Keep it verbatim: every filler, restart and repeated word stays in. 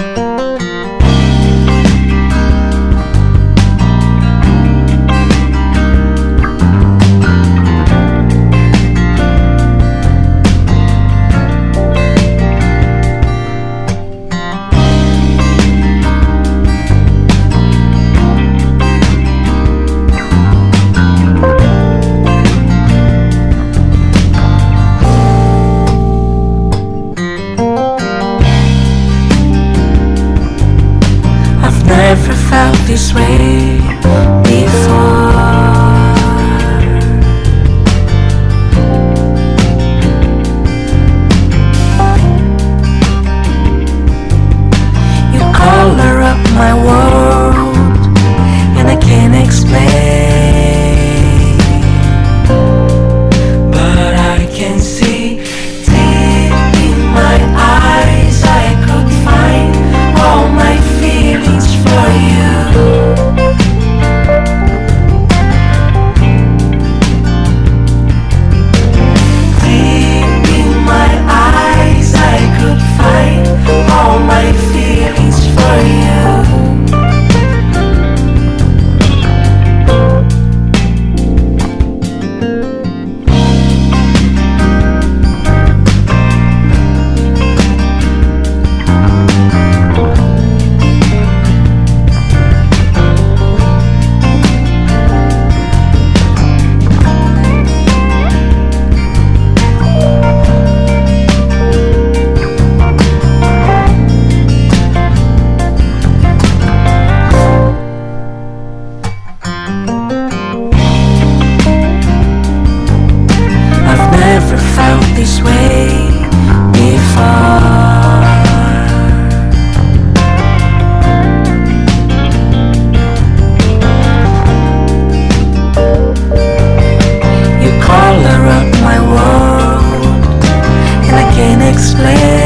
Never felt this way before. You color up my world, and I can't explain, but I can see deep in my eyes. I could find all my feelings for you. Deep in my eyes, I could find all my feelings for you. Never felt this way before. You color up my world, and I can't explain.